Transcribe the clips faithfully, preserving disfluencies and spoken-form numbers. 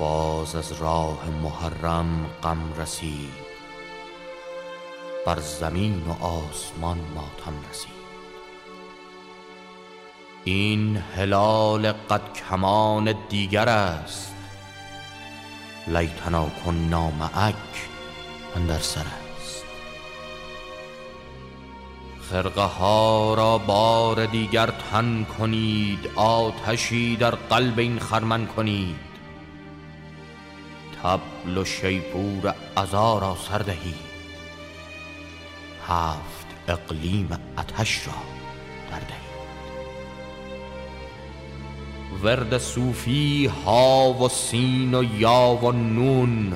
باز از راه محرم غم رسید، بر زمین و آسمان ماتم رسید. این هلال قد کمان دیگر است، لیتنا کنا معک اندر سر است. خرقه ها را بار دیگر تن کنید، آتشی در قلب این خرمن کنید. طبل و شیپور عزا را سر دهید، هفت اقلیم آتش را در دهید. ورد صوفی ها و سین و یا و نون،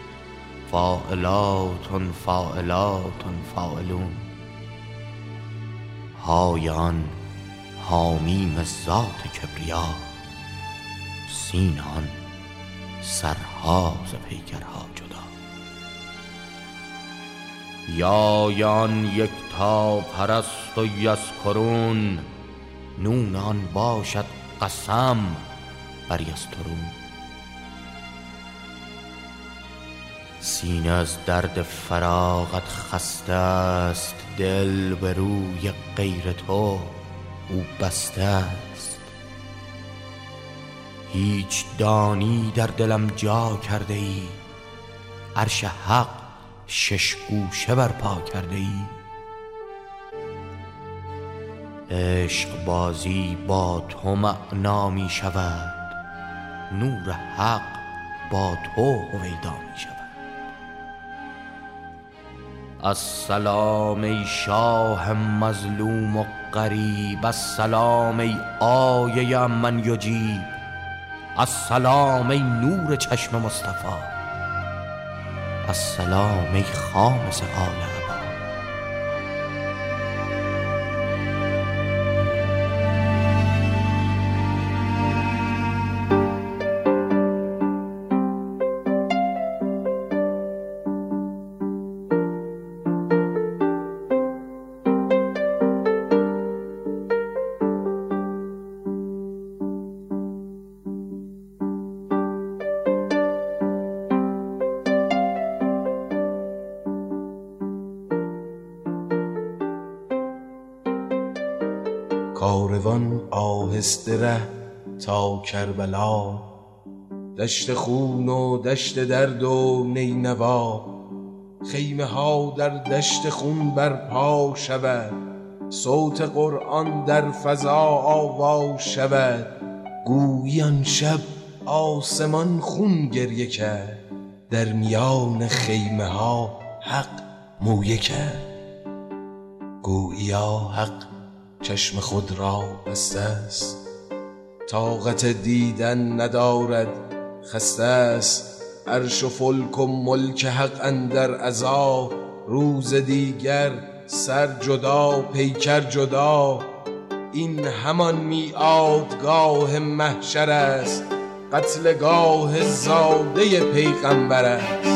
فاعلاتن فاعلاتن فاعلون. های آن حامیم ذات کبریا، سین آن سرها ز پیکرها جدا. یا یان یکتا پرست و یذکرون، نون آن باشد قسم بر یسترون. سینه از درد فراقت خسته است، دل به روی غیر تو او بسته است. هیچ دانی در دلم جا کرده ای، عرش حق شش گوشه برپا کرده ای. عشق بازی با تو معنا می شود، نور حق با تو هویدا می شود. السلام ای شاه مظلوم و غریب، السلام ای آیه من یجیب، السلام ای نور چشم مصطفی، السلام ای خامس آل عبا. کاروان آهسته ره تا کربلا، دشت خون و دشت درد و نینوا. خیمه ها در دشت خون برپا شود، صوت قرآن در فضا آوا شود. گویی آن شب آسمان خون گریه کرد، در میان خیمه ها حق مویه کرد. گوییا حق چشم خود را بسته است، طاقت دیدن ندارد خسته است. عرش و فلک و ملک حق اندر عزا، روز دیگر سر جدا پیکر جدا. این همان میعادگاه محشر است، قتلگاه زاده پیغمبر است.